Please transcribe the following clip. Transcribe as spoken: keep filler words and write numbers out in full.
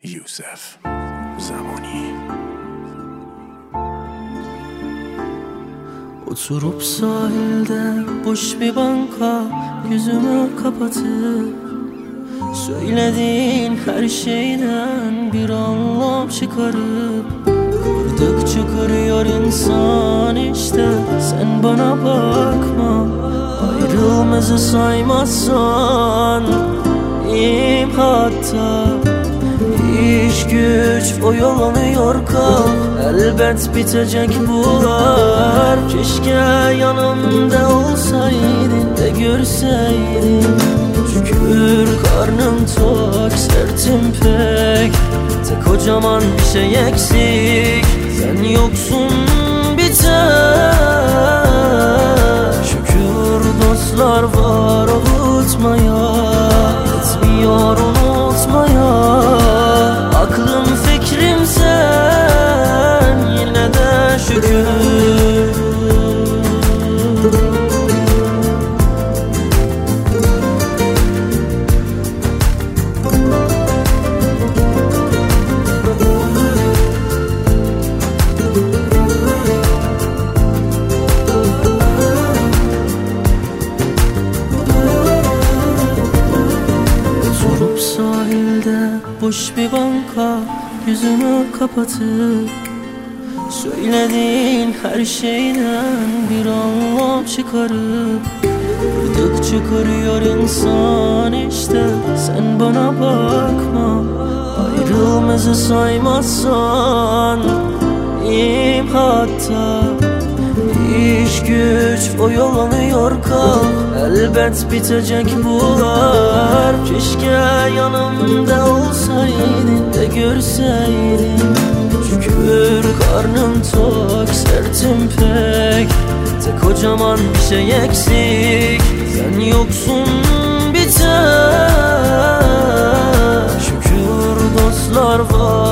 یوسف زمانی. Oturup sahilde boş bir banka, yüzümü kapatıp söylediğin her şeyden bir anlam çıkarıp kırdıkça kırıyor insan işte. Sen bana bakma, ayrılmazı saymazsan iyiyim hatta. İş güç oyalanıyor kal, elbet bitecek bunlar. Keşke yanımda olsaydın da görseydin. Şükür karnım tok, sertim pek, tek kocaman bir şey eksik. Sen yoksun bir tek. Şükür dostlar var avutmaya, yetmiyor unutmaya. Aklım fikrim sen, yine de şükür. Oturup sahilde boş bir banka, yüzümü kapatıp söylediğin her şeyden bir anlam çıkarıp kırdıkça kırıyor insan işte. Sen bana bakma, ayrılmazı saymazsan iyiyim hatta. İş güç oyalanıyor kal, elbet bitecek bunlar. Keşke yanımda olsaydın da görseydin. Şükür karnım tok, sertim pek, tek kocaman bir şey eksik. Sen yoksun bir tek. Şükür dostlar var